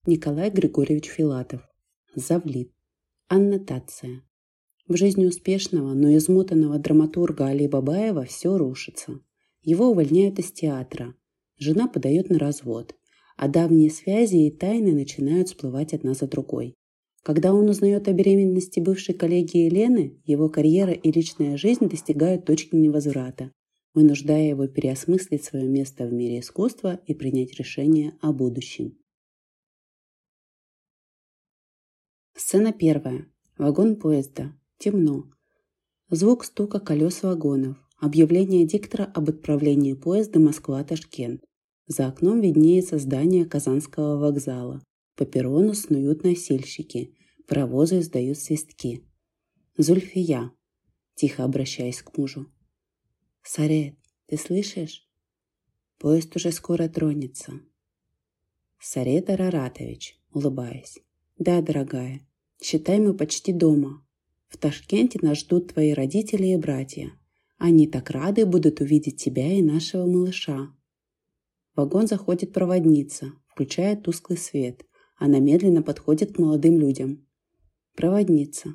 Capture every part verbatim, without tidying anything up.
Николай Григорьевич Филатов. Завлит. Аннотация. В жизни успешного, но измотанного драматурга Али Бабаева все рушится. Его увольняют из театра. Жена подает на развод. А давние связи и тайны начинают всплывать одна за другой. Когда он узнает о беременности бывшей коллеги Елены, его карьера и личная жизнь достигают точки невозврата, вынуждая его переосмыслить свое место в мире искусства и принять решение о будущем. Сцена первая. Вагон поезда. Темно. Звук стука колес вагонов. Объявление диктора об отправлении поезда Москва-Ташкент. За окном виднеется здание Казанского вокзала. По перрону снуют носильщики. Паровозы издают свистки. Зульфия, тихо обращаясь к мужу. Сарет, ты слышишь? Поезд уже скоро тронется. Сарет Араратович, улыбаясь. Да, дорогая, считай, мы почти дома. В Ташкенте нас ждут твои родители и братья. Они так рады будут увидеть тебя и нашего малыша. В вагон заходит проводница, включая тусклый свет. Она медленно подходит к молодым людям. Проводница.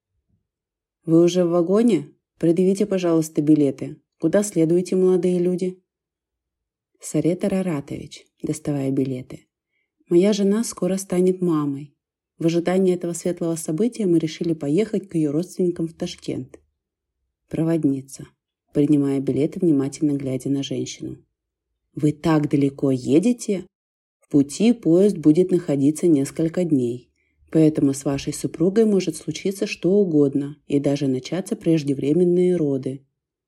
Вы уже в вагоне? Предъявите, пожалуйста, билеты. Куда следуете, молодые люди? Сарет Араратович, доставая билеты. Моя жена скоро станет мамой. В ожидании этого светлого события мы решили поехать к ее родственникам в Ташкент. Проводница, принимая билеты, внимательно глядя на женщину. Вы так далеко едете? В пути поезд будет находиться несколько дней, поэтому с вашей супругой может случиться что угодно и даже начаться преждевременные роды.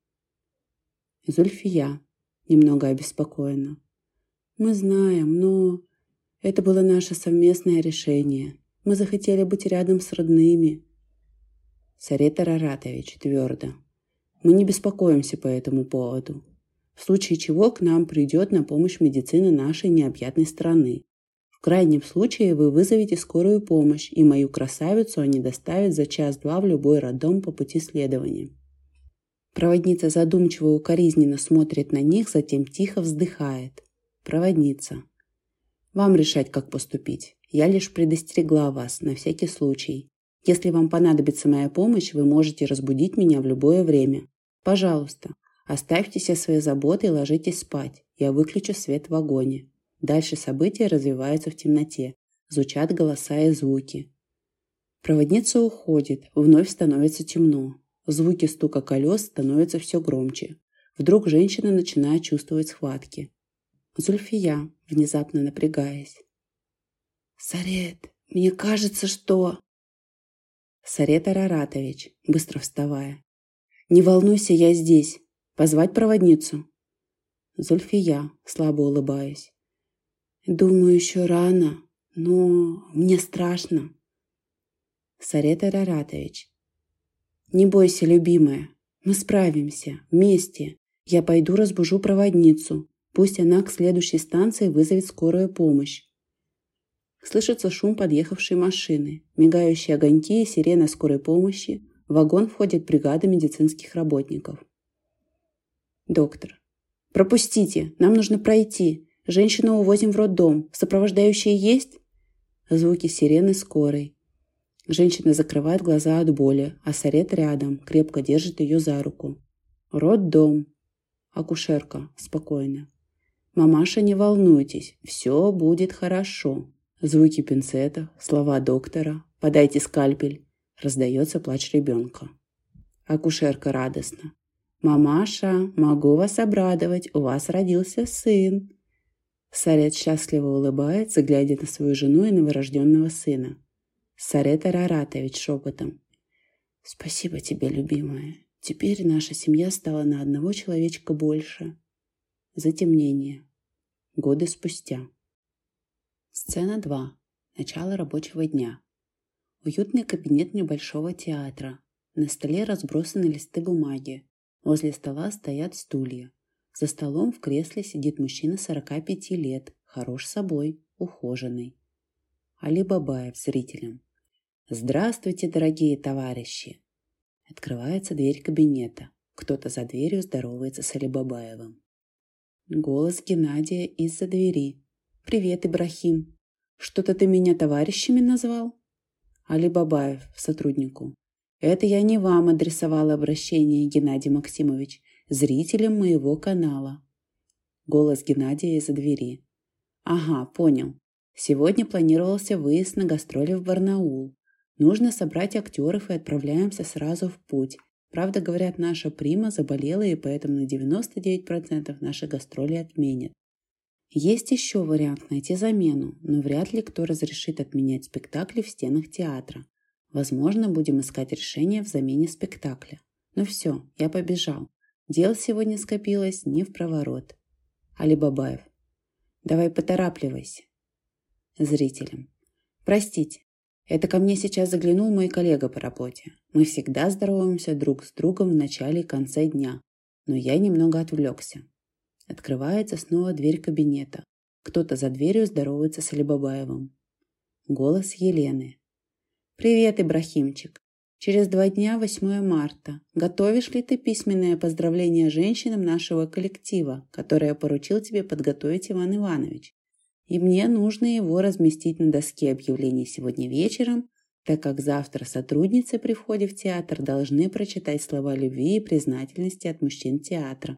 Зульфия, немного обеспокоена. Мы знаем, но это было наше совместное решение. Мы захотели быть рядом с родными. Сарет Араратович твердо. Мы не беспокоимся по этому поводу. В случае чего к нам придет на помощь медицина нашей необъятной страны. В крайнем случае вы вызовете скорую помощь, и мою красавицу они доставят за час-два в любой роддом по пути следования. Проводница задумчиво и укоризненно смотрит на них, затем тихо вздыхает. Проводница. Вам решать, как поступить. Я лишь предостерегла вас на всякий случай. Если вам понадобится моя помощь, вы можете разбудить меня в любое время. Пожалуйста, оставьте все свои заботы и ложитесь спать. Я выключу свет в вагоне. Дальше события развиваются в темноте. Звучат голоса и звуки. Проводница уходит. Вновь становится темно. Звуки стука колес становятся все громче. Вдруг женщина начинает чувствовать схватки. Зульфия, внезапно напрягаясь. «Сарет, мне кажется, что...» Сарет Араратович, быстро вставая. «Не волнуйся, я здесь. Позвать проводницу?» Зульфия, слабо улыбаясь. «Думаю, еще рано, но мне страшно». Сарет Араратович. «Не бойся, любимая. Мы справимся. Вместе. Я пойду разбужу проводницу. Пусть она к следующей станции вызовет скорую помощь». Слышится шум подъехавшей машины, мигающие огоньки и сирена скорой помощи. В вагон входит бригада медицинских работников. Доктор. «Пропустите! Нам нужно пройти! Женщину увозим в роддом. Сопровождающие есть?» Звуки сирены скорой. Женщина закрывает глаза от боли, а Сарет рядом, крепко держит ее за руку. «Роддом!» Акушерка. Спокойно. «Мамаша, не волнуйтесь, все будет хорошо». Звуки пинцета, слова доктора. «Подайте скальпель». Раздается плач ребенка. Акушерка радостно. «Мамаша, могу вас обрадовать, у вас родился сын». Сарет счастливо улыбается, глядя на свою жену и новорожденного сына. Сарет Араратович шепотом. «Спасибо тебе, любимая. Теперь наша семья стала на одного человечка больше». Затемнение. Годы спустя. Сцена два. Начало рабочего дня. Уютный кабинет небольшого театра. На столе разбросаны листы бумаги. Возле стола стоят стулья. За столом в кресле сидит мужчина сорока пяти лет, хорош собой, ухоженный. Али Бабаев зрителям. «Здравствуйте, дорогие товарищи!» Открывается дверь кабинета. Кто-то за дверью здоровается с Али Бабаевым. Голос Геннадия из-за двери. «Привет, Ибрахим!» Что-то ты меня товарищами назвал? Али Бабаев сотруднику. Это я не вам адресовал обращение, Геннадий Максимович, зрителям моего канала. Голос Геннадия из-за двери. Ага, понял. Сегодня планировался выезд на гастроли в Барнаул. Нужно собрать актеров и отправляемся сразу в путь. Правда, говорят, наша прима заболела, и поэтому на девяносто девять процентов наши гастроли отменят. Есть еще вариант найти замену, но вряд ли кто разрешит отменять спектакли в стенах театра. Возможно, будем искать решение в замене спектакля. Ну все, я побежал. Дел сегодня скопилось не впроворот. Али Бабаев. Давай поторапливайся. Зрителям. Простите, это ко мне сейчас заглянул мой коллега по работе. Мы всегда здороваемся друг с другом в начале и конце дня, но я немного отвлекся. Открывается снова дверь кабинета. Кто-то за дверью здоровается с Али Бабаевым. Голос Елены. «Привет, Ибрахимчик. Через два дня восьмое марта. Готовишь ли ты письменное поздравление женщинам нашего коллектива, которое поручил тебе подготовить Иван Иванович? И мне нужно его разместить на доске объявлений сегодня вечером, так как завтра сотрудницы при входе в театр должны прочитать слова любви и признательности от мужчин театра».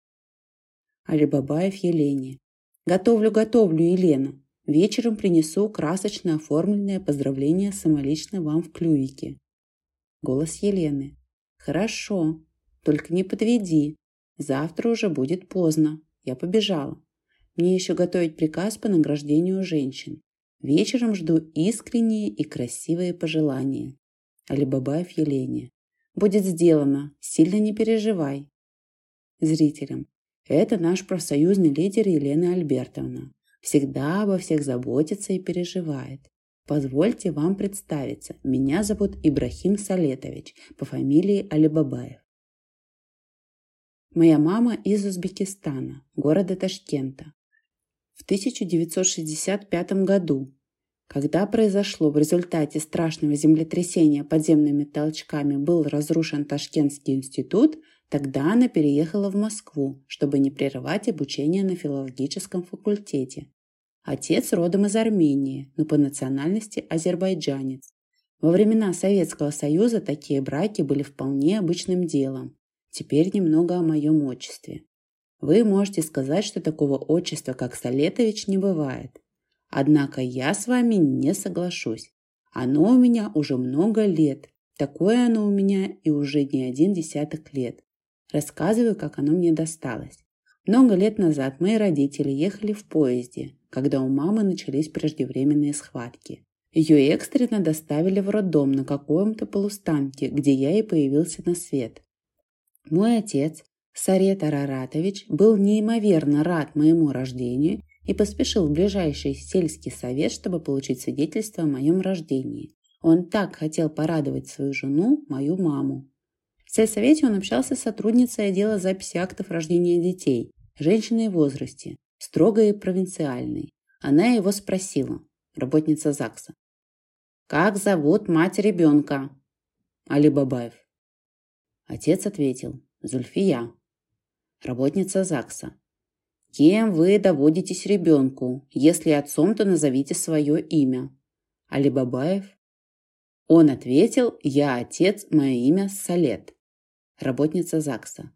Али Бабаев Елене. «Готовлю, готовлю, Елена. Вечером принесу красочно оформленное поздравление самолично вам в клювике». Голос Елены. «Хорошо, только не подведи. Завтра уже будет поздно. Я побежала. Мне еще готовить приказ по награждению женщин. Вечером жду искренние и красивые пожелания». Али Бабаев Елене. «Будет сделано. Сильно не переживай». Зрителям. Это наш профсоюзный лидер Елена Альбертовна. Всегда обо всех заботится и переживает. Позвольте вам представиться. Меня зовут Ибрахим Салетович, по фамилии Али Бабаев. Моя мама из Узбекистана, города Ташкента. В тысяча девятьсот шестьдесят пятом году, когда произошло в результате страшного землетрясения подземными толчками был разрушен Ташкентский институт, тогда она переехала в Москву, чтобы не прерывать обучение на филологическом факультете. Отец родом из Армении, но по национальности азербайджанец. Во времена Советского Союза такие браки были вполне обычным делом. Теперь немного о моем отчестве. Вы можете сказать, что такого отчества, как Салетович, не бывает. Однако я с вами не соглашусь. Оно у меня уже много лет. Такое оно у меня и уже не один десяток лет. Рассказываю, как оно мне досталось. Много лет назад мои родители ехали в поезде, когда у мамы начались преждевременные схватки. Ее экстренно доставили в роддом на каком-то полустанке, где я и появился на свет. Мой отец, Сарет Араратович, был неимоверно рад моему рождению и поспешил в ближайший сельский совет, чтобы получить свидетельство о моем рождении. Он так хотел порадовать свою жену, мою маму. В сельсовете он общался с сотрудницей отдела записи актов рождения детей, женщиной в возрасте, строгой и провинциальной. Она его спросила, работница ЗАГСа: «Как зовут мать ребенка?» Али Бабаев. Отец ответил: «Зульфия». Работница ЗАГСа: «Кем вы доводитесь ребенку? Если отцом, то назовите свое имя». Али Бабаев. Он ответил: «Я отец, мое имя Салет». Работница ЗАГСа: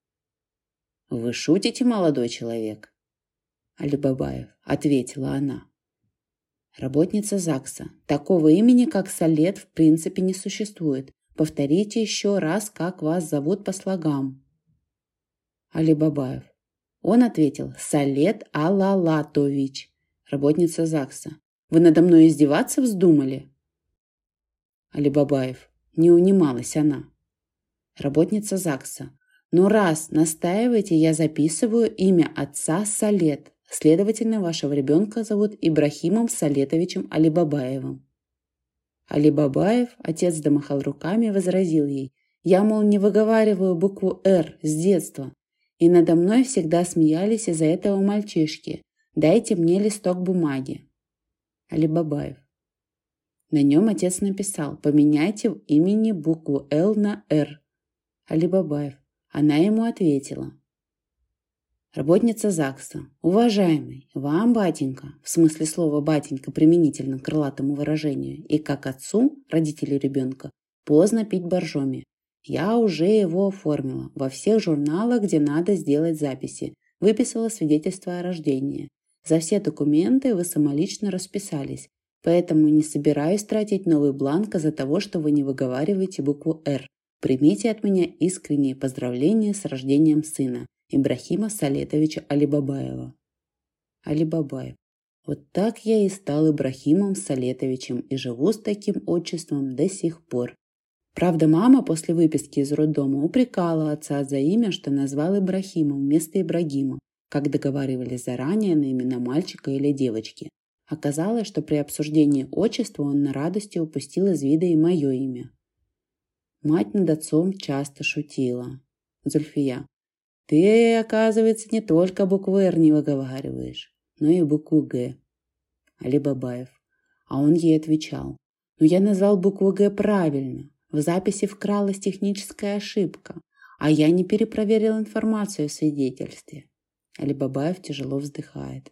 «Вы шутите, молодой человек?» Али Бабаев. Ответила она. Работница ЗАГСа: «Такого имени, как Салет, в принципе не существует. Повторите еще раз, как вас зовут по слогам». Али Бабаев. Он ответил: «Салет Алалатович». Работница ЗАГСа: «Вы надо мной издеваться вздумали?» Али Бабаев. Не унималась она. Работница ЗАГСа: «Ну раз настаиваете, я записываю имя отца Салет. Следовательно, вашего ребенка зовут Ибрахимом Салетовичем Али Бабаевым». Али Бабаев, отец домахал руками, возразил ей: «Я, мол, не выговариваю букву «Р» с детства. И надо мной всегда смеялись из-за этого мальчишки. Дайте мне листок бумаги». Али Бабаев. На нем отец написал: «Поменяйте в имени букву «Л» на «Р». Али Бабаев. Она ему ответила. Работница ЗАГСа. Уважаемый, вам, батенька, в смысле слова «батенька» применительно к крылатому выражению, и как отцу, родителю ребенка, поздно пить боржоми. Я уже его оформила во всех журналах, где надо сделать записи. Выписала свидетельство о рождении. За все документы вы самолично расписались, поэтому не собираюсь тратить новый бланк из-за того, что вы не выговариваете букву «Р». Примите от меня искренние поздравления с рождением сына. Ибрахима Салетовича Алибабаева. Алибабаев. Вот так я и стал Ибрахимом Салетовичем и живу с таким отчеством до сих пор. Правда, мама после выписки из роддома упрекала отца за имя, что назвал Ибрахимом вместо Ибрагима, как договаривались заранее на имена мальчика или девочки. Оказалось, что при обсуждении отчества он на радости упустил из вида и мое имя. Мать над отцом часто шутила. Зульфия. Ты, оказывается, не только букву «Р» не выговариваешь, но и букву «Г». Алибабаев. А он ей отвечал. Но я назвал букву «Г» правильно. В записи вкралась техническая ошибка, а я не перепроверил информацию в свидетельстве. Алибабаев тяжело вздыхает.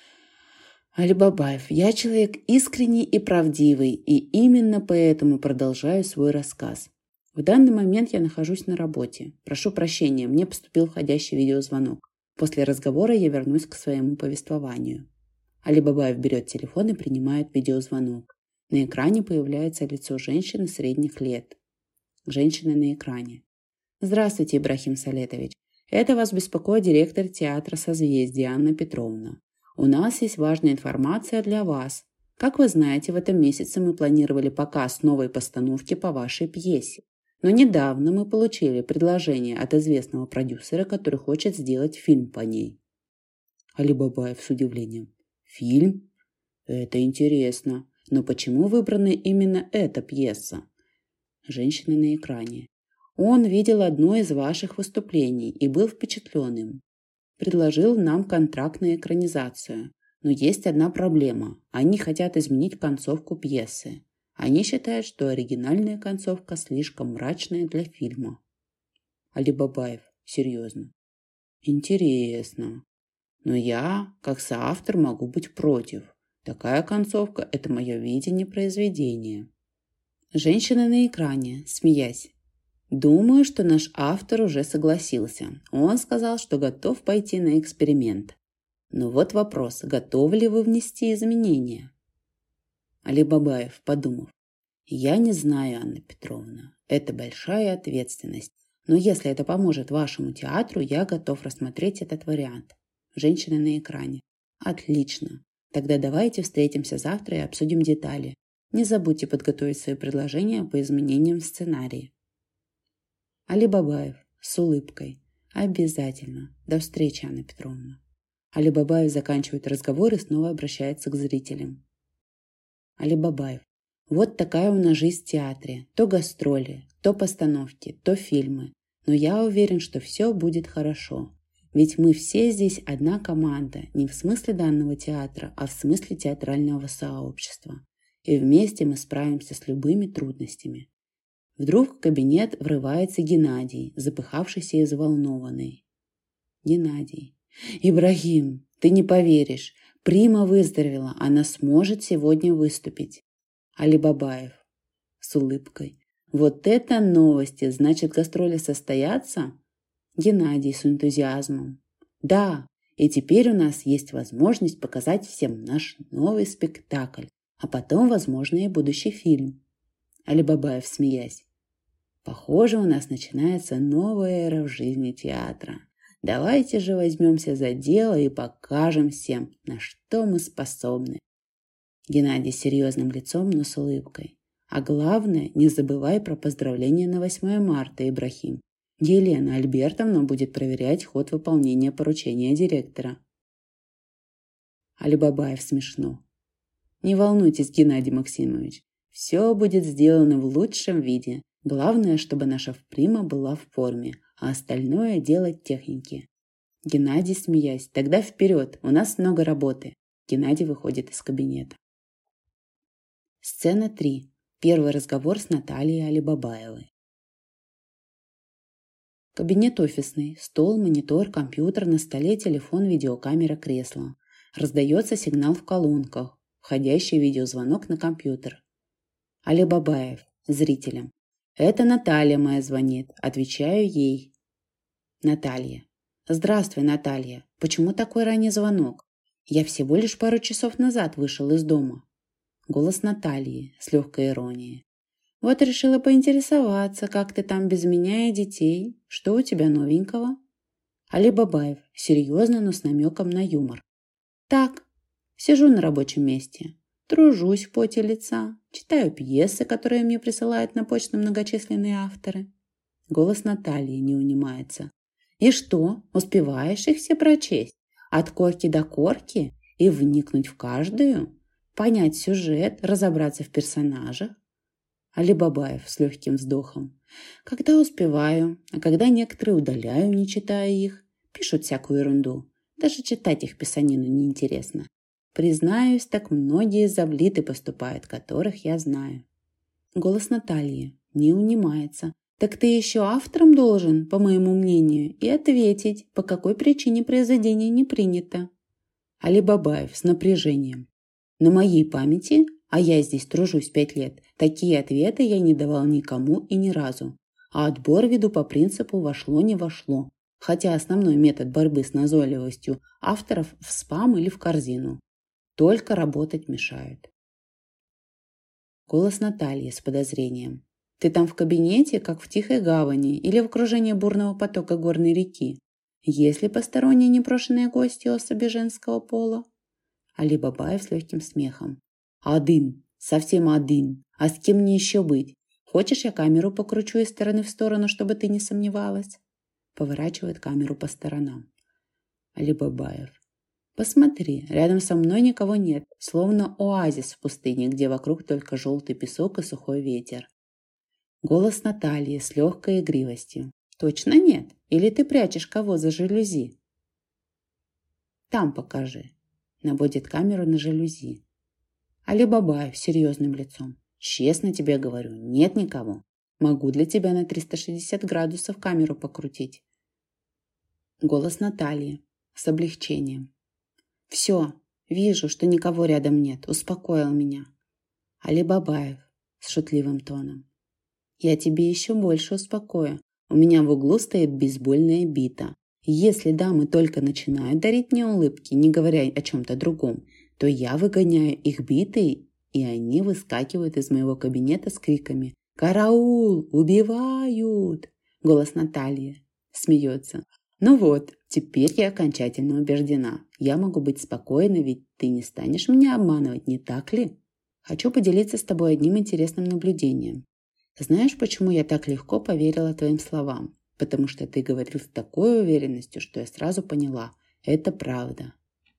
Алибабаев. Я человек искренний и правдивый, и именно поэтому продолжаю свой рассказ. В данный момент я нахожусь на работе. Прошу прощения, мне поступил входящий видеозвонок. После разговора я вернусь к своему повествованию. Алибабаев берет телефон и принимает видеозвонок. На экране появляется лицо женщины средних лет. Женщина на экране. Здравствуйте, Ибрахим Салетович. Это вас беспокоит директор театра «Созвездие» Анна Петровна. У нас есть важная информация для вас. Как вы знаете, в этом месяце мы планировали показ новой постановки по вашей пьесе. Но недавно мы получили предложение от известного продюсера, который хочет сделать фильм по ней. Алибабаев с удивлением. Фильм? Это интересно. Но почему выбрана именно эта пьеса? Женщина на экране. Он видел одно из ваших выступлений и был впечатлен им. Предложил нам контракт на экранизацию. Но есть одна проблема. Они хотят изменить концовку пьесы. Они считают, что оригинальная концовка слишком мрачная для фильма. Алибабаев. Серьезно. Интересно. Но я, как соавтор, могу быть против. Такая концовка – это мое видение произведения. Женщина на экране, смеясь. Думаю, что наш автор уже согласился. Он сказал, что готов пойти на эксперимент. Но вот вопрос, готовы ли вы внести изменения? Алибабаев, подумав. Я не знаю, Анна Петровна. Это большая ответственность. Но если это поможет вашему театру, я готов рассмотреть этот вариант. Женщина на экране. Отлично. Тогда давайте встретимся завтра и обсудим детали. Не забудьте подготовить свои предложения по изменениям в сценарии. Алибабаев с улыбкой. Обязательно. До встречи, Анна Петровна. Алибабаев заканчивает разговор и снова обращается к зрителям. Алибабаев. Вот такая у нас жизнь в театре. То гастроли, то постановки, то фильмы. Но я уверен, что все будет хорошо. Ведь мы все здесь одна команда, не в смысле данного театра, а в смысле театрального сообщества. И вместе мы справимся с любыми трудностями. Вдруг в кабинет врывается Геннадий, запыхавшийся и взволнованный. Геннадий. Ибрагим, ты не поверишь. Прима выздоровела, она сможет сегодня выступить. Алибабаев с улыбкой. Вот это новости, значит, гастроли состоятся? Геннадий с энтузиазмом. Да, и теперь у нас есть возможность показать всем наш новый спектакль, а потом, возможно, и будущий фильм. Алибабаев, смеясь. Похоже, у нас начинается новая эра в жизни театра. Давайте же возьмемся за дело и покажем всем, на что мы способны. Геннадий с серьезным лицом, но с улыбкой. А главное, не забывай про поздравления на восьмое марта, Ибрахим. Елена Альбертовна будет проверять ход выполнения поручения директора. Алибабаев смешно. Не волнуйтесь, Геннадий Максимович. Все будет сделано в лучшем виде. Главное, чтобы наша прима была в форме, а остальное делать техники. Геннадий, смеясь. Тогда вперед, у нас много работы. Геннадий выходит из кабинета. Сцена три. Первый разговор с Натальей Алибабаевой. Кабинет офисный. Стол, монитор, компьютер, на столе телефон, видеокамера, кресло. Раздается сигнал в колонках. Входящий видеозвонок на компьютер. Али Бабаев. Зрителям. «Это Наталья моя звонит». Отвечаю ей. Наталья. «Здравствуй, Наталья. Почему такой ранний звонок? Я всего лишь пару часов назад вышел из дома». Голос Натальи с легкой иронией. «Вот решила поинтересоваться, как ты там без меня и детей. Что у тебя новенького?» Али Бабаев. Серьезно, но с намеком на юмор. «Так, сижу на рабочем месте. Тружусь в поте лица, читаю пьесы, которые мне присылают на почту многочисленные авторы». Голос Натальи не унимается. «И что, успеваешь их все прочесть? От корки до корки? И вникнуть в каждую? Понять сюжет, разобраться в персонажах?» Али Бабаев с легким вздохом. «Когда успеваю, а когда некоторые удаляю, не читая их. Пишут всякую ерунду. Даже читать их писанину неинтересно. Признаюсь, так многие завлиты поступают, которых я знаю». Голос Натальи не унимается. «Так ты еще автором должен, по моему мнению, и ответить, по какой причине произведение не принято». Али Бабаев с напряжением. «На моей памяти, а я здесь тружусь пять лет, такие ответы я не давал никому и ни разу. А отбор веду по принципу «вошло-не вошло», хотя основной метод борьбы с назойливостью авторов в спам или в корзину. Только работать мешают». Голос Натальи с подозрением. «Ты там в кабинете, как в тихой гавани или в окружении бурного потока горной реки? Есть ли посторонние непрошенные гости особи женского пола?» Али Бабаев с легким смехом. «Один, совсем один. А с кем мне еще быть? Хочешь, я камеру покручу из стороны в сторону, чтобы ты не сомневалась?» Поворачивает камеру по сторонам. Али Бабаев. «Посмотри, рядом со мной никого нет, словно оазис в пустыне, где вокруг только желтый песок и сухой ветер». Голос Натальи с легкой игривостью. «Точно нет? Или ты прячешь кого за жалюзи?» «Там покажи». Наводит камеру на жалюзи. Али Бабаев с серьезным лицом. «Честно тебе говорю, нет никого. Могу для тебя на триста шестьдесят градусов камеру покрутить». Голос Натальи с облегчением. «Все, вижу, что никого рядом нет. Успокоил меня». Али Бабаев с шутливым тоном. «Я тебе еще больше успокою. У меня в углу стоит бейсбольная бита. Если дамы только начинают дарить мне улыбки, не говоря о чем-то другом, то я выгоняю их битой, и они выскакивают из моего кабинета с криками «Караул! Убивают!» Голос Натальи смеется. «Ну вот, теперь я окончательно убеждена. Я могу быть спокойна, ведь ты не станешь меня обманывать, не так ли? Хочу поделиться с тобой одним интересным наблюдением. Знаешь, почему я так легко поверила твоим словам? Потому что ты говорил с такой уверенностью, что я сразу поняла – это правда.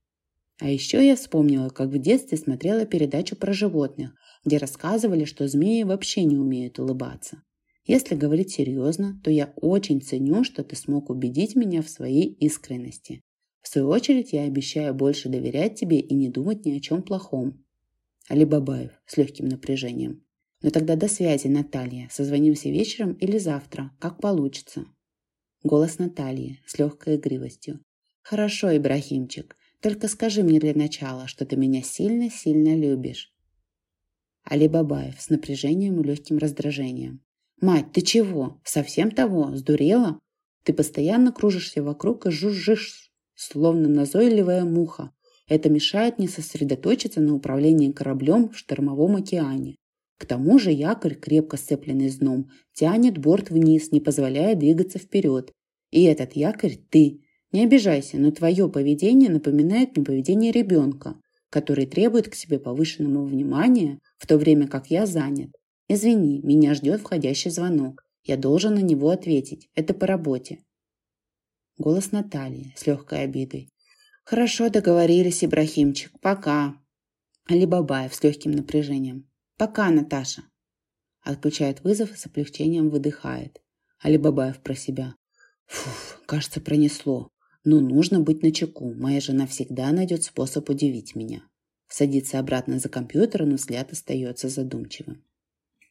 А еще я вспомнила, как в детстве смотрела передачу про животных, где рассказывали, что змеи вообще не умеют улыбаться. Если говорить серьезно, то я очень ценю, что ты смог убедить меня в своей искренности. В свою очередь, я обещаю больше доверять тебе и не думать ни о чем плохом». Али Бабаев с легким напряжением. «Ну тогда до связи, Наталья. Созвонимся вечером или завтра, как получится». Голос Натальи с легкой игривостью. «Хорошо, Ибрахимчик. Только скажи мне для начала, что ты меня сильно-сильно любишь». Али Бабаев с напряжением и легким раздражением. «Мать, ты чего? Совсем того? Сдурела? Ты постоянно кружишься вокруг и жужжишь, словно назойливая муха. Это мешает мне сосредоточиться на управлении кораблем в штормовом океане. К тому же якорь, крепко сцепленный с дном, тянет борт вниз, не позволяя двигаться вперед. И этот якорь ты. Не обижайся, но твое поведение напоминает мне поведение ребенка, который требует к себе повышенного внимания, в то время как я занят. Извини, меня ждет входящий звонок. Я должен на него ответить. Это по работе». Голос Натальи с легкой обидой. «Хорошо, договорились, Ибрахимчик. Пока». Али Бабаев с легким напряжением. «Пока, Наташа». Отключает вызов и с облегчением выдыхает. Али Бабаев про себя. «Фуф, кажется, пронесло. Но нужно быть начеку. Моя жена всегда найдет способ удивить меня». Садится обратно за компьютер, но взгляд остается задумчивым.